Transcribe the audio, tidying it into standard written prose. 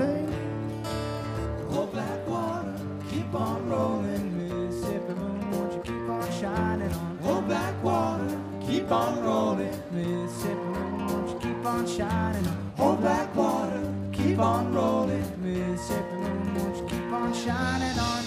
rolling. Oh, black water, keep on rolling. Mississippi moon, won't you keep on shining on? Oh, black water, keep on rolling. Mississippi moon, won't you keep on shining on? Oh, black water, keep on rolling. Mississippi moon, won't you keep on shining on?